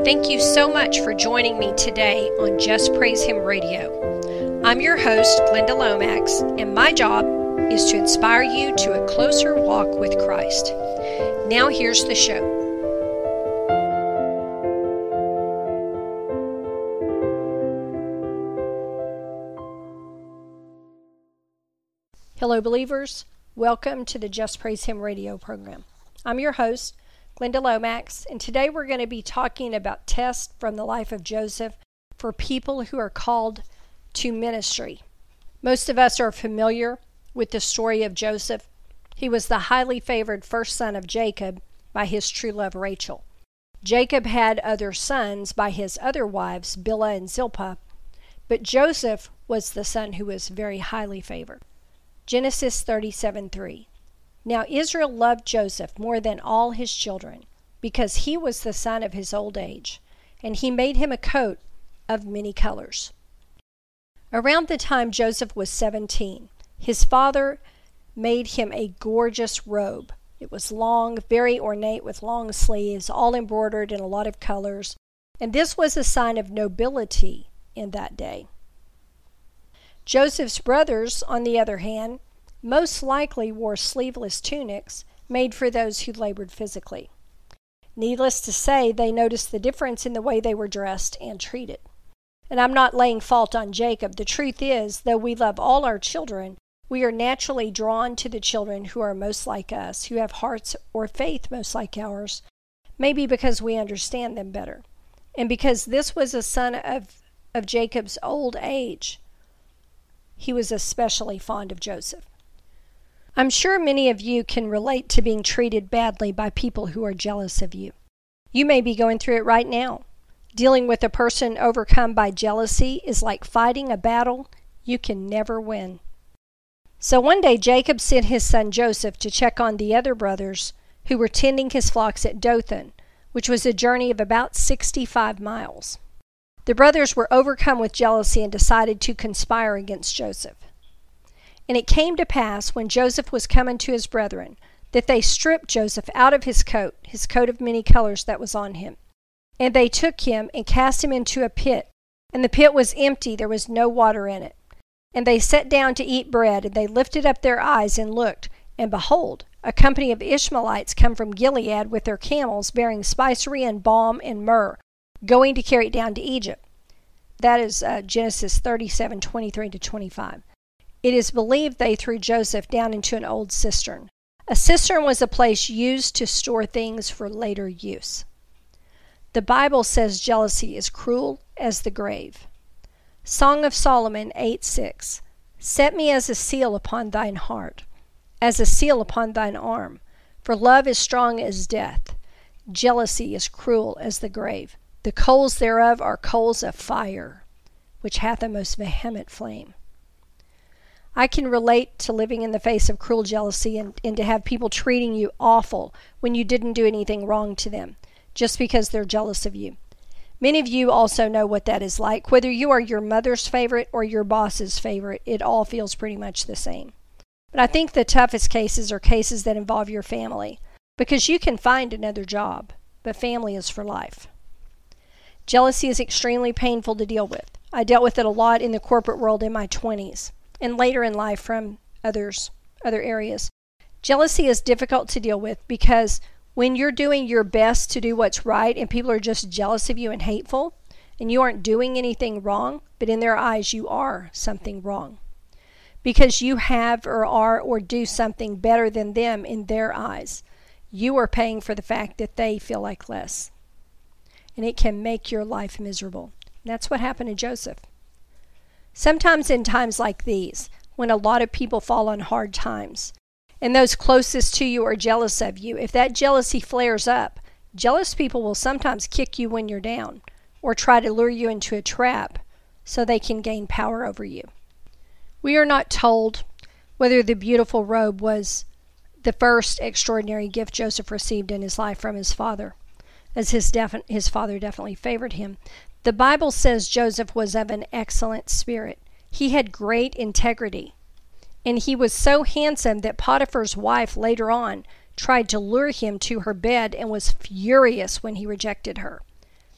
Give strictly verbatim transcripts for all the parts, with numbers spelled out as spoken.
Thank you so much for joining me today on Just Praise Him Radio. I'm your host, Glenda Lomax, and my job is to inspire you to a closer walk with Christ. Now here's the show. Hello, believers. Welcome to the Just Praise Him radio program. I'm your host, Glenda Lomax, and today we're going to be talking about tests from the life of Joseph for people who are called to ministry. Most of us are familiar with the story of Joseph. He was the highly favored first son of Jacob by his true love Rachel. Jacob had other sons by his other wives, Bilhah and Zilpah, but Joseph was the son who was very highly favored. Genesis thirty-seven three. Now Israel loved Joseph more than all his children, because he was the son of his old age, and he made him a coat of many colors. Around the time Joseph was seventeen, his father made him a gorgeous robe. It was long, very ornate with long sleeves, all embroidered in a lot of colors, and this was a sign of nobility in that day. Joseph's brothers, on the other hand, most likely wore sleeveless tunics made for those who labored physically. Needless to say, they noticed the difference in the way they were dressed and treated. And I'm not laying fault on Jacob. The truth is, though we love all our children, we are naturally drawn to the children who are most like us, who have hearts or faith most like ours, maybe because we understand them better. And because this was a son of, of Jacob's old age, he was especially fond of Joseph. I'm sure many of you can relate to being treated badly by people who are jealous of you. You may be going through it right now. Dealing with a person overcome by jealousy is like fighting a battle you can never win. So one day Jacob sent his son Joseph to check on the other brothers who were tending his flocks at Dothan, which was a journey of about sixty-five miles. The brothers were overcome with jealousy and decided to conspire against Joseph. And it came to pass, when Joseph was coming to his brethren, that they stripped Joseph out of his coat, his coat of many colors that was on him. And they took him and cast him into a pit. And the pit was empty, there was no water in it. And they sat down to eat bread, and they lifted up their eyes and looked, and behold, a company of Ishmaelites come from Gilead with their camels, bearing spicery and balm and myrrh, going to carry it down to Egypt. That is uh, Genesis thirty-seven twenty-three to twenty-five. It is believed they threw Joseph down into an old cistern. A cistern was a place used to store things for later use. The Bible says jealousy is cruel as the grave. Song of Solomon eight six. Set me as a seal upon thine heart, as a seal upon thine arm, for love is strong as death. Jealousy is cruel as the grave. The coals thereof are coals of fire, which hath a most vehement flame. I can relate to living in the face of cruel jealousy and, and to have people treating you awful when you didn't do anything wrong to them, just because they're jealous of you. Many of you also know what that is like. Whether you are your mother's favorite or your boss's favorite, it all feels pretty much the same. But I think the toughest cases are cases that involve your family, because you can find another job, but family is for life. Jealousy is extremely painful to deal with. I dealt with it a lot in the corporate world in my twenties. And later in life from others, other areas. Jealousy is difficult to deal with because when you're doing your best to do what's right and people are just jealous of you and hateful, and you aren't doing anything wrong, but in their eyes you are something wrong. Because you have or are or do something better than them in their eyes, you are paying for the fact that they feel like less. And it can make your life miserable. And that's what happened to Joseph. Sometimes in times like these, when a lot of people fall on hard times, and those closest to you are jealous of you, if that jealousy flares up, jealous people will sometimes kick you when you're down, or try to lure you into a trap so they can gain power over you. We are not told whether the beautiful robe was the first extraordinary gift Joseph received in his life from his father, as his, defi- his father definitely favored him. The Bible says Joseph was of an excellent spirit. He had great integrity. And he was so handsome that Potiphar's wife later on tried to lure him to her bed and was furious when he rejected her.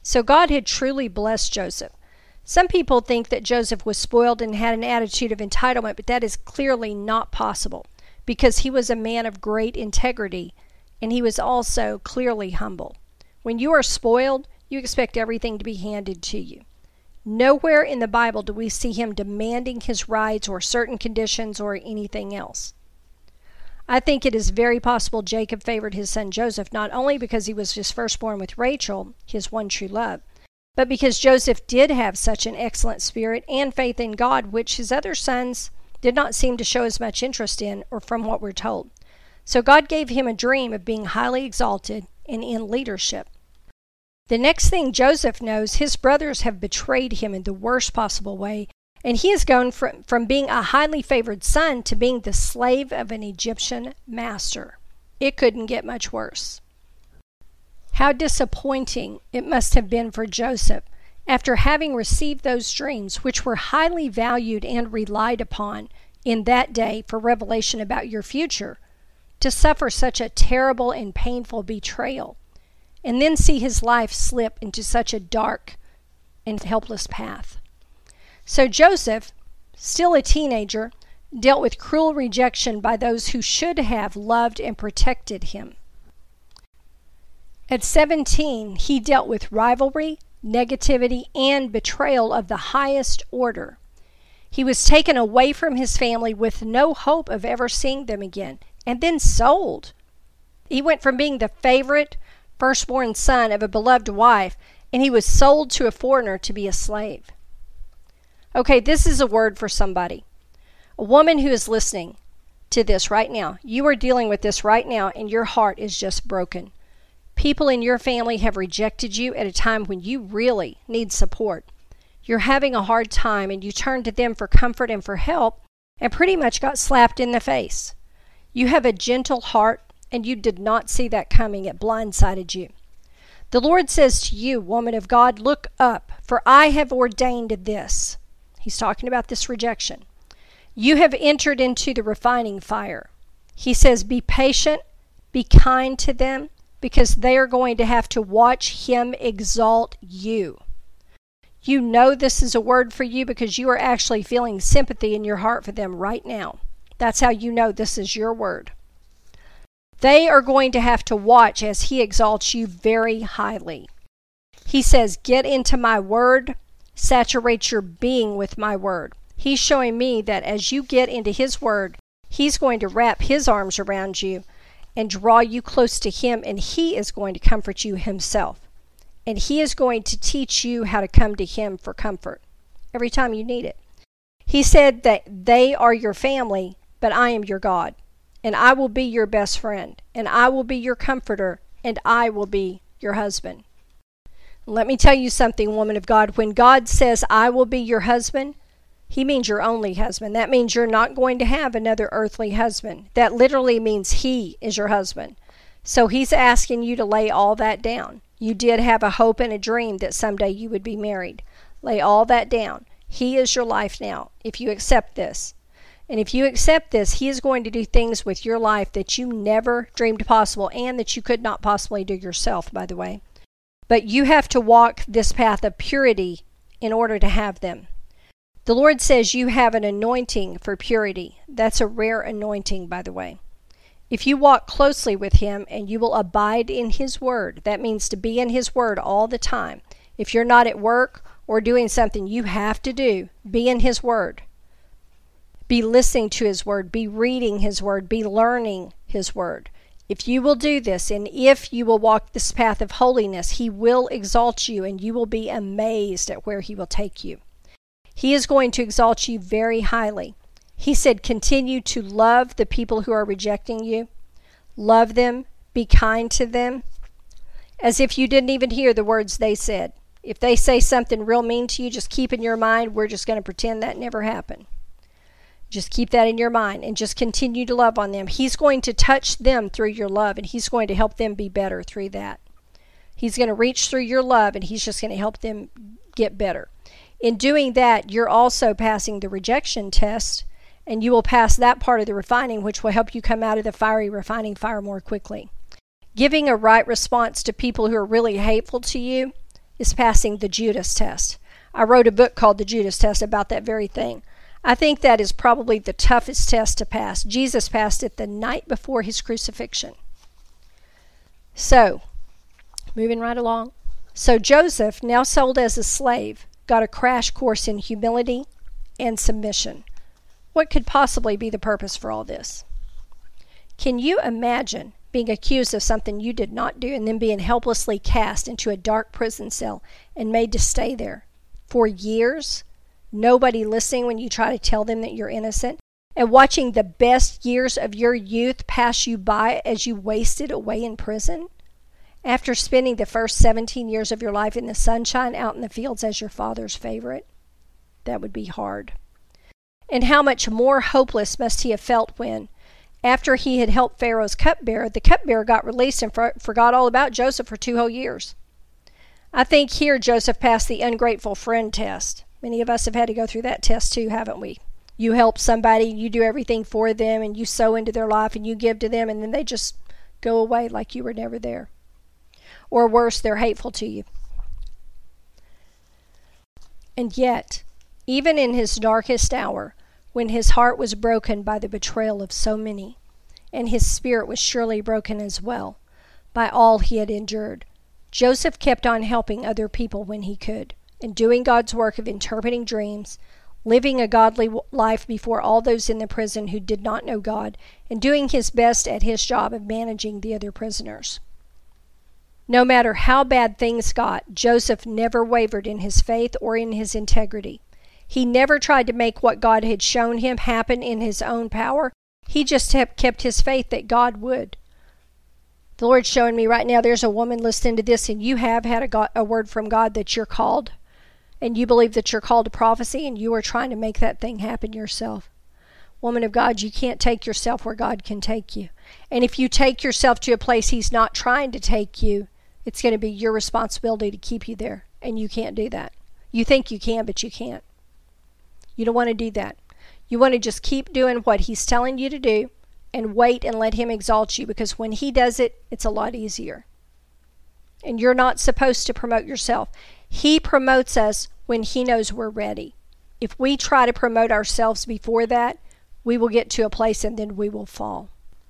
So God had truly blessed Joseph. Some people think that Joseph was spoiled and had an attitude of entitlement, but that is clearly not possible because he was a man of great integrity and he was also clearly humble. When you are spoiled, you expect everything to be handed to you. Nowhere in the Bible do we see him demanding his rights or certain conditions or anything else. I think it is very possible Jacob favored his son Joseph not only because he was his firstborn with Rachel, his one true love, but because Joseph did have such an excellent spirit and faith in God, which his other sons did not seem to show as much interest in, or from what we're told. So God gave him a dream of being highly exalted and in leadership. The next thing Joseph knows, his brothers have betrayed him in the worst possible way, and he has gone from, from being a highly favored son to being the slave of an Egyptian master. It couldn't get much worse. How disappointing it must have been for Joseph, after having received those dreams, which were highly valued and relied upon in that day for revelation about your future, to suffer such a terrible and painful betrayal, and then see his life slip into such a dark and helpless path. So Joseph, still a teenager, dealt with cruel rejection by those who should have loved and protected him. At seventeen, he dealt with rivalry, negativity, and betrayal of the highest order. He was taken away from his family with no hope of ever seeing them again, and then sold. He went from being the favorite, firstborn son of a beloved wife, and he was sold to a foreigner to be a slave. Okay, this is a word for somebody. A woman who is listening to this right now. You are dealing with this right now, and your heart is just broken. People in your family have rejected you at a time when you really need support. You're having a hard time, and you turn to them for comfort and for help, and pretty much got slapped in the face. You have a gentle heart, and you did not see that coming. It blindsided you. The Lord says to you, woman of God, look up, for I have ordained this. He's talking about this rejection. You have entered into the refining fire. He says, be patient, be kind to them, because they are going to have to watch him exalt you. You know this is a word for you because you are actually feeling sympathy in your heart for them right now. That's how you know this is your word. They are going to have to watch as he exalts you very highly. He says, get into my word, saturate your being with my word. He's showing me that as you get into his word, he's going to wrap his arms around you and draw you close to him, and he is going to comfort you himself. And he is going to teach you how to come to him for comfort every time you need it. He said that they are your family, but I am your God, and I will be your best friend, and I will be your comforter, and I will be your husband. Let me tell you something, woman of God. When God says, I will be your husband, he means your only husband. That means you're not going to have another earthly husband. That literally means he is your husband. So he's asking you to lay all that down. You did have a hope and a dream that someday you would be married. Lay all that down. He is your life now, if you accept this. And if you accept this, he is going to do things with your life that you never dreamed possible, and that you could not possibly do yourself, by the way. But you have to walk this path of purity in order to have them. The Lord says you have an anointing for purity. That's a rare anointing, by the way. If you walk closely with him and you will abide in his word, that means to be in his word all the time. If you're not at work or doing something you have to do, be in his word. Be listening to his word. Be reading his word. Be learning his word. If you will do this, and if you will walk this path of holiness, he will exalt you, and you will be amazed at where he will take you. He is going to exalt you very highly. He said, continue to love the people who are rejecting you. Love them. Be kind to them. As if you didn't even hear the words they said. If they say something real mean to you, just keep in your mind, we're just going to pretend that never happened. Just keep that in your mind and just continue to love on them. He's going to touch them through your love, and he's going to help them be better through that. He's going to reach through your love, and he's just going to help them get better. In doing that, you're also passing the rejection test, and you will pass that part of the refining, which will help you come out of the fiery refining fire more quickly. Giving a right response to people who are really hateful to you is passing the Judas test. I wrote a book called The Judas Test about that very thing. I think that is probably the toughest test to pass. Jesus passed it the night before his crucifixion. So, moving right along. So Joseph, now sold as a slave, got a crash course in humility and submission. What could possibly be the purpose for all this? Can you imagine being accused of something you did not do and then being helplessly cast into a dark prison cell and made to stay there for years? Nobody listening when you try to tell them that you're innocent, and watching the best years of your youth pass you by as you wasted away in prison? After spending the first seventeen years of your life in the sunshine out in the fields as your father's favorite? That would be hard. And how much more hopeless must he have felt when, after he had helped Pharaoh's cupbearer, the cupbearer got released and for- forgot all about Joseph for two whole years. I think here Joseph passed the ungrateful friend test. Many of us have had to go through that test too, haven't we? You help somebody, you do everything for them, and you sow into their life, and you give to them, and then they just go away like you were never there. Or worse, they're hateful to you. And yet, even in his darkest hour, when his heart was broken by the betrayal of so many, and his spirit was surely broken as well by all he had endured, Joseph kept on helping other people when he could, and doing God's work of interpreting dreams, living a godly life before all those in the prison who did not know God, and doing his best at his job of managing the other prisoners. No matter how bad things got, Joseph never wavered in his faith or in his integrity. He never tried to make what God had shown him happen in his own power. He just kept his faith that God would. The Lord's showing me right now there's a woman listening to this, and you have had a, God, a word from God that you're called, and you believe that you're called to prophecy, and you are trying to make that thing happen yourself. Woman of God, you can't take yourself where God can take you. And if you take yourself to a place he's not trying to take you, it's going to be your responsibility to keep you there, and you can't do that. You think you can, but you can't. You don't want to do that. You want to just keep doing what he's telling you to do and wait and let him exalt you, because when he does it, it's a lot easier. And you're not supposed to promote yourself. He promotes us when he knows we're ready. If we try to promote ourselves before that, we will get to a place and then we will fall.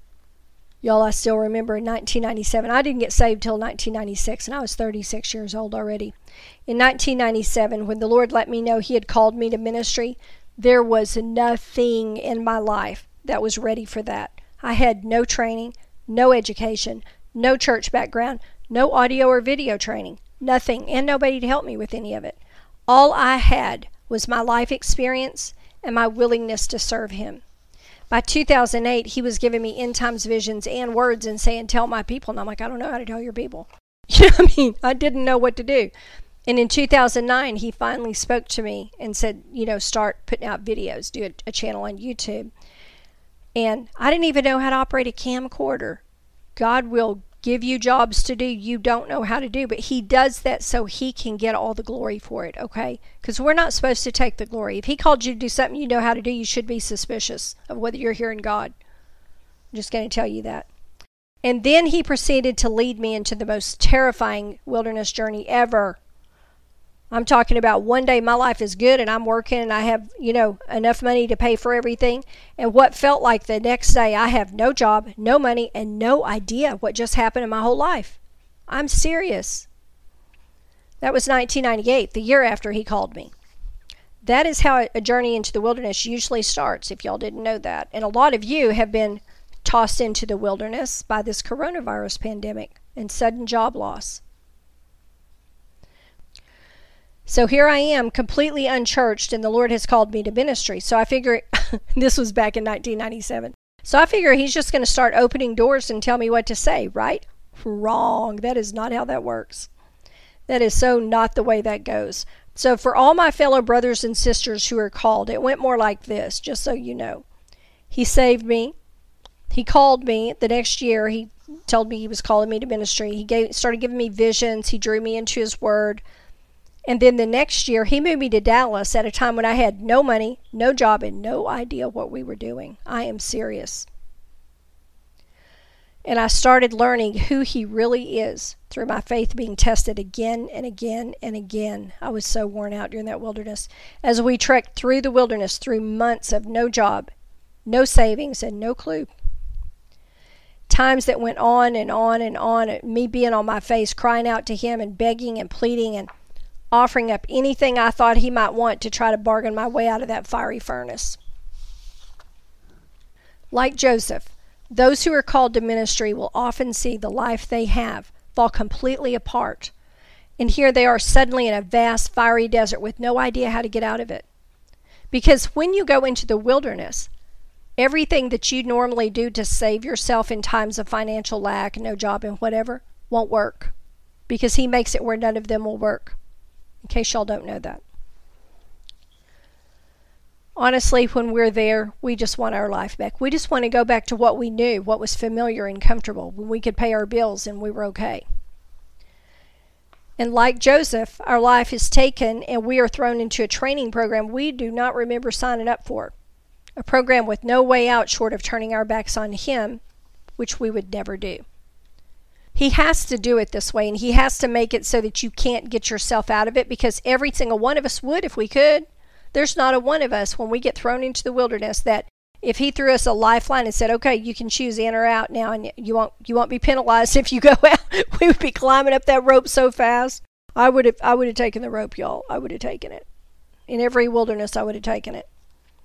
Y'all, I still remember in nineteen ninety-seven, I didn't get saved till nineteen ninety-six, and I was thirty-six years old already. In nineteen ninety-seven, when the Lord let me know he had called me to ministry, there was nothing in my life that was ready for that. I had no training, no education, no church background, no audio or video training, nothing, and nobody to help me with any of it. All I had was my life experience and my willingness to serve him. By two thousand eight, he was giving me end times visions and words and saying, tell my people. And I'm like, I don't know how to tell your people. You know what I mean? I didn't know what to do. And in two thousand nine, he finally spoke to me and said, you know, start putting out videos, do a, a channel on YouTube. And I didn't even know how to operate a camcorder. God will give you jobs to do you don't know how to do, but he does that so he can get all the glory for it, okay? Because we're not supposed to take the glory. If he called you to do something you know how to do, you should be suspicious of whether you're hearing God. I'm just going to tell you that. And then he proceeded to lead me into the most terrifying wilderness journey ever. I'm talking about one day my life is good and I'm working and I have, you know, enough money to pay for everything. And what felt like the next day I have no job, no money, and no idea what just happened in my whole life. I'm serious. That was nineteen ninety-eight, the year after he called me. That is how a journey into the wilderness usually starts, if y'all didn't know that. And a lot of you have been tossed into the wilderness by this coronavirus pandemic and sudden job loss. So here I am, completely unchurched, and the Lord has called me to ministry. So I figure, this was back in nineteen ninety-seven. So I figure he's just going to start opening doors and tell me what to say, right? Wrong. That is not how that works. That is so not the way that goes. So for all my fellow brothers and sisters who are called, it went more like this, just so you know. He saved me. He called me the next year. He told me he was calling me to ministry. He gave, started giving me visions. He drew me into his word. And then the next year, he moved me to Dallas at a time when I had no money, no job, and no idea what we were doing. I am serious. And I started learning who he really is through my faith being tested again and again and again. I was so worn out during that wilderness. As we trekked through the wilderness through months of no job, no savings, and no clue. Times that went on and on and on, me being on my face, crying out to him and begging and pleading and offering up anything I thought he might want to try to bargain my way out of that fiery furnace. Like Joseph, those who are called to ministry will often see the life they have fall completely apart. And here they are suddenly in a vast fiery desert with no idea how to get out of it. Because when you go into the wilderness, everything that you normally do to save yourself in times of financial lack, no job and whatever, won't work. Because he makes it where none of them will work. In case y'all don't know that. Honestly, when we're there, we just want our life back. We just want to go back to what we knew, what was familiar and comfortable, when we could pay our bills and we were okay. And like Joseph, our life is taken and we are thrown into a training program we do not remember signing up for. A program with no way out short of turning our backs on him, which we would never do. He has to do it this way, and he has to make it so that you can't get yourself out of it, because every single one of us would if we could. There's not a one of us when we get thrown into the wilderness that if he threw us a lifeline and said, okay, you can choose in or out now, and you won't you won't be penalized if you go out, we would be climbing up that rope so fast. I would have I would have taken the rope, y'all. I would have taken it. In every wilderness, I would have taken it.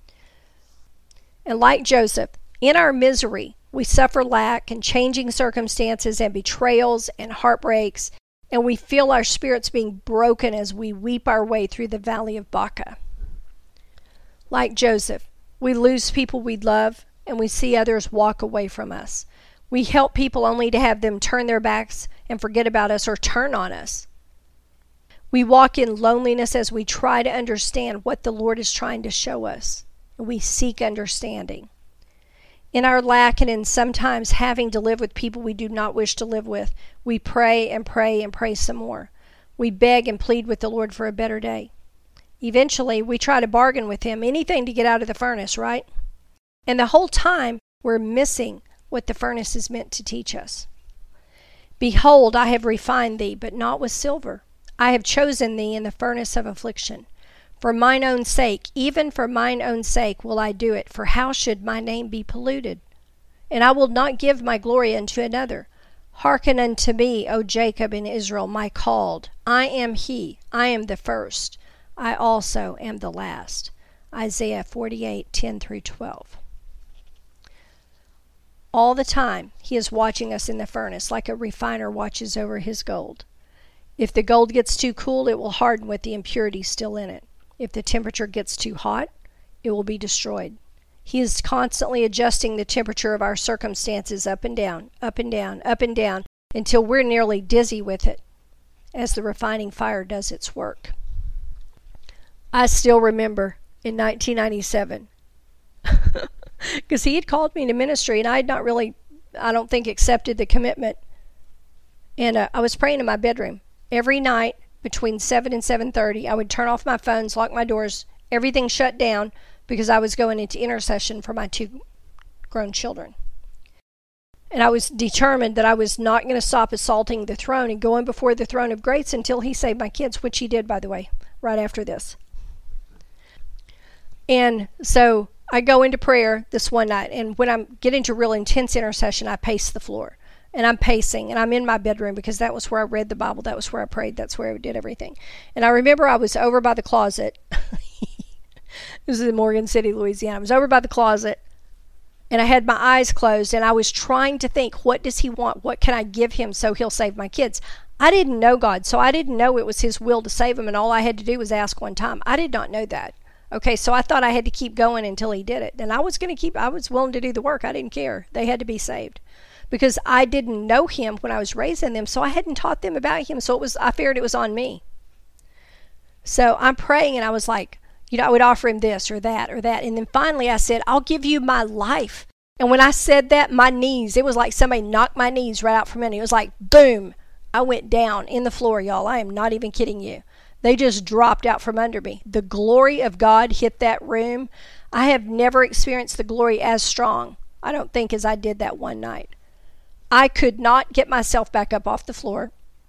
And like Joseph, in our misery, we suffer lack and changing circumstances and betrayals and heartbreaks, and we feel our spirits being broken as we weep our way through the valley of Baca. Like Joseph, we lose people we love, and we see others walk away from us. We help people only to have them turn their backs and forget about us or turn on us. We walk in loneliness as we try to understand what the Lord is trying to show us. We seek understanding. In our lack and in sometimes having to live with people we do not wish to live with, we pray and pray and pray some more. We beg and plead with the Lord for a better day. Eventually, we try to bargain with him, anything to get out of the furnace, right? And the whole time, we're missing what the furnace is meant to teach us. Behold, I have refined thee, but not with silver. I have chosen thee in the furnace of affliction. For mine own sake, even for mine own sake will I do it, for how should my name be polluted? And I will not give my glory unto another. Hearken unto me, O Jacob and Israel, my called. I am he, I am the first. I also am the last. Isaiah forty-eight, ten through twelve. All the time, he is watching us in the furnace like a refiner watches over his gold. If the gold gets too cool, it will harden with the impurities still in it. If the temperature gets too hot, it will be destroyed. He is constantly adjusting the temperature of our circumstances up and down, up and down, up and down, until we're nearly dizzy with it, as the refining fire does its work. I still remember in nineteen ninety-seven, because he had called me to ministry, and I had not really, I don't think, accepted the commitment. And uh, I was praying in my bedroom every night between seven and seven thirty. I would turn off my phones, lock my doors, everything shut down, because I was going into intercession for my two grown children. And I was determined that I was not going to stop assaulting the throne and going before the throne of grace until he saved my kids, which he did, by the way, right after this. And so I go into prayer this one night, and when I'm getting to real intense intercession, I pace the floor. And I'm pacing, and I'm in my bedroom because that was where I read the Bible. That was where I prayed. That's where I did everything. And I remember I was over by the closet. This is in Morgan City, Louisiana. I was over by the closet, and I had my eyes closed, and I was trying to think, what does he want? What can I give him so he'll save my kids? I didn't know God, so I didn't know it was his will to save them, and all I had to do was ask one time. I did not know that. Okay, so I thought I had to keep going until he did it. And I was going to keep, I was willing to do the work. I didn't care. They had to be saved. Because I didn't know him when I was raising them, so I hadn't taught them about him. So it was, I figured it was on me. So I'm praying, and I was like, you know, I would offer him this or that or that. And then finally I said, I'll give you my life. And when I said that, my knees, it was like somebody knocked my knees right out from under me. It was like, boom, I went down in the floor, y'all. I am not even kidding you. They just dropped out from under me. The glory of God hit that room. I have never experienced the glory as strong, I don't think, as I did that one night. I could not get myself back up off the floor.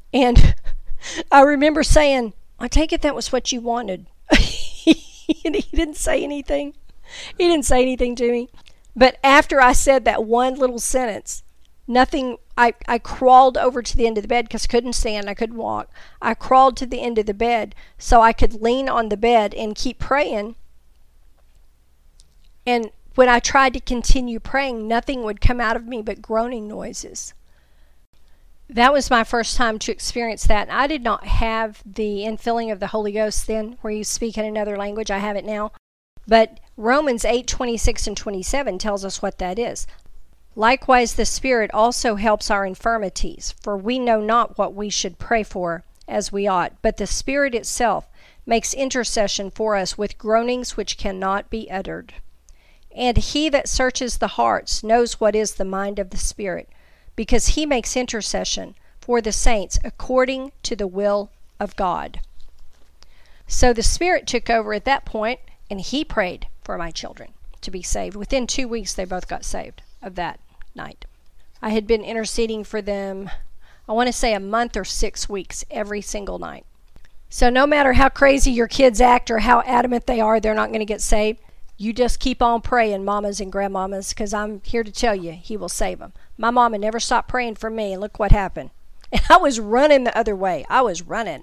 And I remember saying, I take it that was what you wanted. And he didn't say anything. He didn't say anything to me. But after I said that one little sentence, nothing, I, I crawled over to the end of the bed because I couldn't stand, I couldn't walk. I crawled to the end of the bed so I could lean on the bed and keep praying. And when I tried to continue praying, nothing would come out of me but groaning noises. That was my first time to experience that. And I did not have the infilling of the Holy Ghost then, where you speak in another language. I have it now. But Romans eight, twenty-six and twenty-seven tells us what that is. Likewise, the Spirit also helps our infirmities, for we know not what we should pray for as we ought, but the Spirit itself makes intercession for us with groanings which cannot be uttered. And he that searches the hearts knows what is the mind of the Spirit, because he makes intercession for the saints according to the will of God. So the Spirit took over at that point, and he prayed for my children to be saved. Within two weeks, they both got saved of that night. I had been interceding for them, I want to say a month or six weeks every single night. So no matter how crazy your kids act or how adamant they are they're not going to get saved, you just keep on praying, mamas and grandmamas, because I'm here to tell you, he will save them. My mama never stopped praying for me, and look what happened. And I was running the other way. I was running.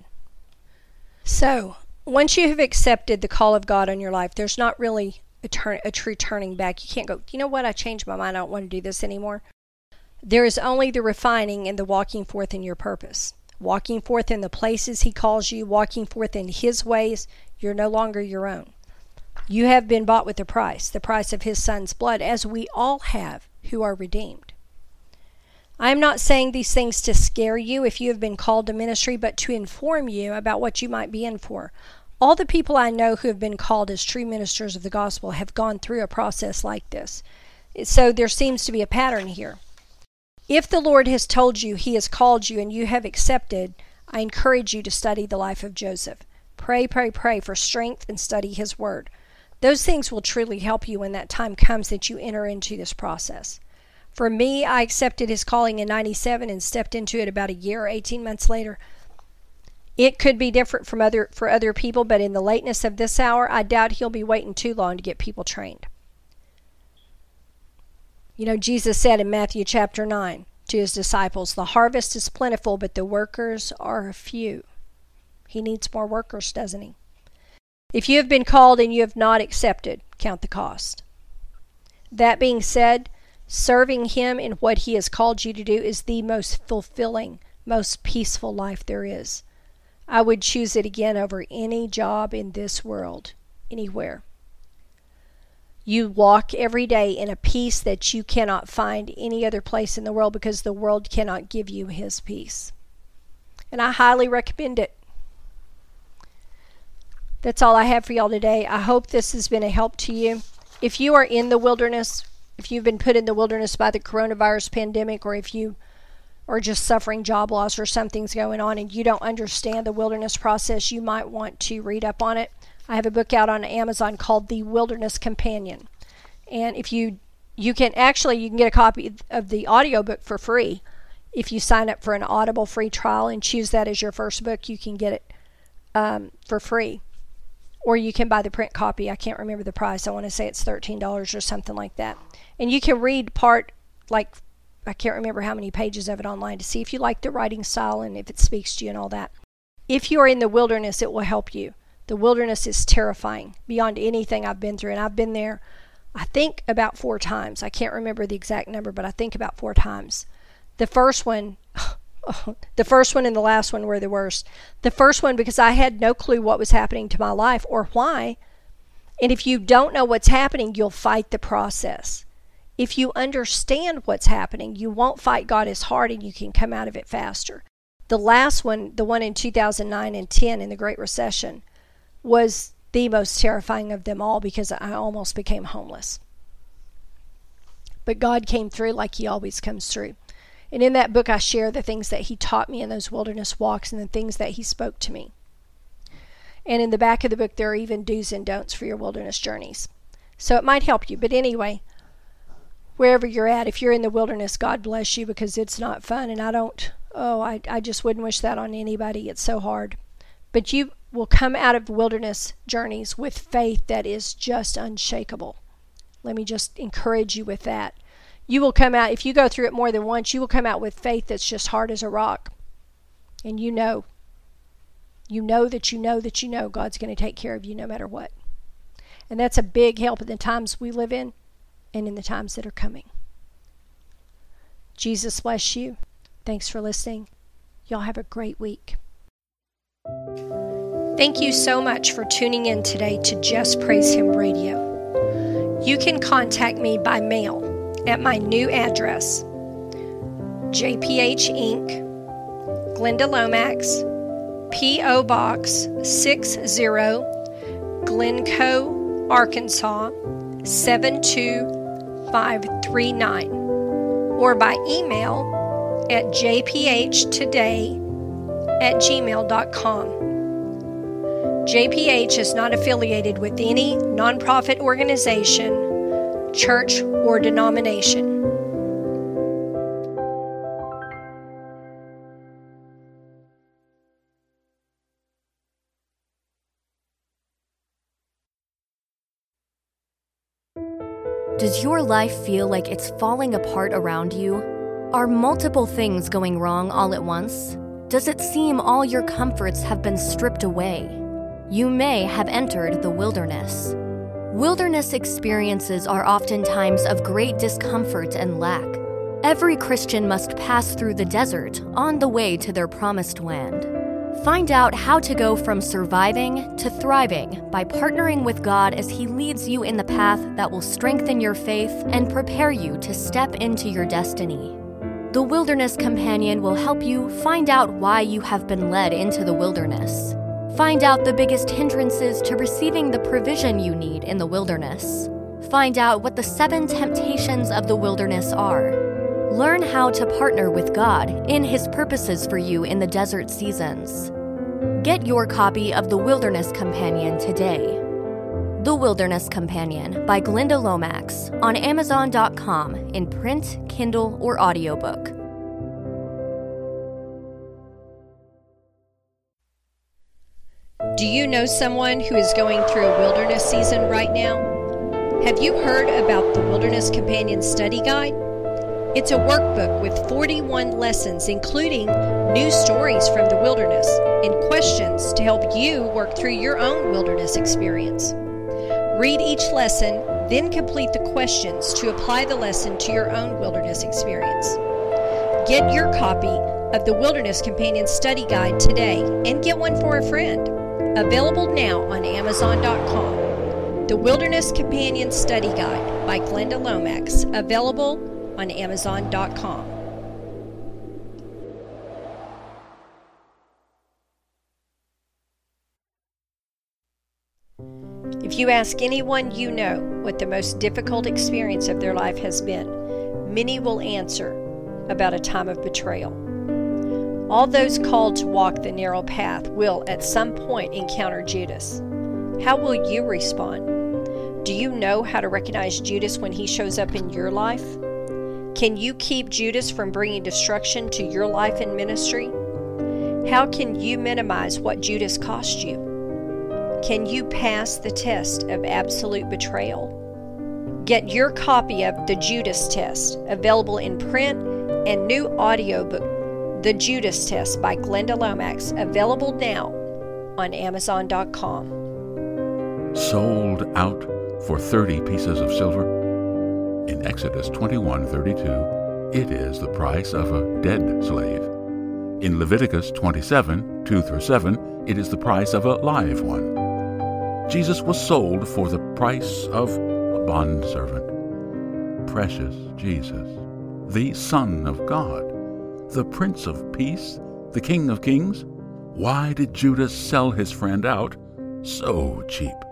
So, once you have accepted the call of God on your life, there's not really a, turn, a true turning back. You can't go, you know what, I changed my mind. I don't want to do this anymore. There is only the refining and the walking forth in your purpose. Walking forth in the places he calls you, walking forth in his ways, you're no longer your own. You have been bought with a price, the price of his son's blood, as we all have who are redeemed. I am not saying these things to scare you if you have been called to ministry, but to inform you about what you might be in for. All the people I know who have been called as true ministers of the gospel have gone through a process like this. So there seems to be a pattern here. If the Lord has told you he has called you and you have accepted, I encourage you to study the life of Joseph. Pray, pray, pray for strength and study his word. Those things will truly help you when that time comes that you enter into this process. For me, I accepted his calling in ninety-seven and stepped into it about a year or eighteen months later. It could be different from other for other people, but in the lateness of this hour, I doubt he'll be waiting too long to get people trained. You know, Jesus said in Matthew chapter nine to his disciples, the harvest is plentiful, but the workers are few. He needs more workers, doesn't he? If you have been called and you have not accepted, count the cost. That being said, serving him in what he has called you to do is the most fulfilling, most peaceful life there is. I would choose it again over any job in this world, anywhere. You walk every day in a peace that you cannot find any other place in the world because the world cannot give you his peace. And I highly recommend it. That's all I have for y'all today. I hope this has been a help to you. If you are in the wilderness, if you've been put in the wilderness by the coronavirus pandemic, or if you are just suffering job loss or something's going on and you don't understand the wilderness process, you might want to read up on it. I have a book out on Amazon called The Wilderness Companion. And if you you can actually you can get a copy of the audiobook for free. If you sign up for an Audible free trial and choose that as your first book, you can get it um, for free. Or you can buy the print copy. I can't remember the price. I want to say it's thirteen dollars or something like that. And you can read part, like, I can't remember how many pages of it online to see if you like the writing style and if it speaks to you and all that. If you are in the wilderness, it will help you. The wilderness is terrifying beyond anything I've been through. And I've been there, I think, about four times. I can't remember the exact number, but I think about four times. The first one... The first one and the last one were the worst. The first one because I had no clue what was happening to my life or why. And if you don't know what's happening, you'll fight the process. If you understand what's happening, you won't fight God as hard and you can come out of it faster. The last one, the one in two thousand nine and ten in the Great Recession, was the most terrifying of them all because I almost became homeless. But God came through like he always comes through. And in that book, I share the things that he taught me in those wilderness walks and the things that he spoke to me. And in the back of the book, there are even do's and don'ts for your wilderness journeys. So it might help you. But anyway, wherever you're at, if you're in the wilderness, God bless you because it's not fun. And I don't, Oh, I, I just wouldn't wish that on anybody. It's so hard. But you will come out of wilderness journeys with faith that is just unshakable. Let me just encourage you with that. You will come out, if you go through it more than once, you will come out with faith that's just hard as a rock. And you know, you know that you know that you know God's going to take care of you no matter what. And that's a big help in the times we live in and in the times that are coming. Jesus bless you. Thanks for listening. Y'all have a great week. Thank you so much for tuning in today to Just Praise Him Radio. You can contact me by mail at my new address, J P H Incorporated, Glenda Lomax, P O Box sixty, Glencoe, Arkansas seven two five three nine, or by email at jphtoday at gmail dot com. J P H is not affiliated with any nonprofit organization, church, or denomination. Does your life feel like it's falling apart around you? Are multiple things going wrong all at once? Does it seem all your comforts have been stripped away? You may have entered the wilderness. Wilderness experiences are often times of great discomfort and lack. Every Christian must pass through the desert on the way to their promised land. Find out how to go from surviving to thriving by partnering with God as He leads you in the path that will strengthen your faith and prepare you to step into your destiny. The Wilderness Companion will help you find out why you have been led into the wilderness. Find out the biggest hindrances to receiving the provision you need in the wilderness. Find out what the seven temptations of the wilderness are. Learn how to partner with God in His purposes for you in the desert seasons. Get your copy of The Wilderness Companion today. The Wilderness Companion by Glenda Lomax on Amazon dot com in print, Kindle, or audiobook. Do you know someone who is going through a wilderness season right now? Have you heard about the Wilderness Companion Study Guide? It's a workbook with forty-one lessons, including new stories from the wilderness and questions to help you work through your own wilderness experience. Read each lesson, then complete the questions to apply the lesson to your own wilderness experience. Get your copy of the Wilderness Companion Study Guide today and get one for a friend. Available now on Amazon dot com. The Wilderness Companion Study Guide by Glenda Lomax. Available on Amazon dot com. If you ask anyone you know what the most difficult experience of their life has been, many will answer about a time of betrayal. All those called to walk the narrow path will at some point encounter Judas. How will you respond? Do you know how to recognize Judas when he shows up in your life? Can you keep Judas from bringing destruction to your life and ministry? How can you minimize what Judas cost you? Can you pass the test of absolute betrayal? Get your copy of The Judas Test, available in print and new audiobook, The Judas Test by Glenda Lomax, available now on Amazon dot com. Sold out for thirty pieces of silver? In Exodus twenty-one thirty-two, it is the price of a dead slave. In Leviticus twenty-seven two through seven, it is the price of a live one. Jesus was sold for the price of a bondservant. Precious Jesus, the Son of God, the Prince of Peace, the King of Kings. Why did Judas sell his friend out so cheap?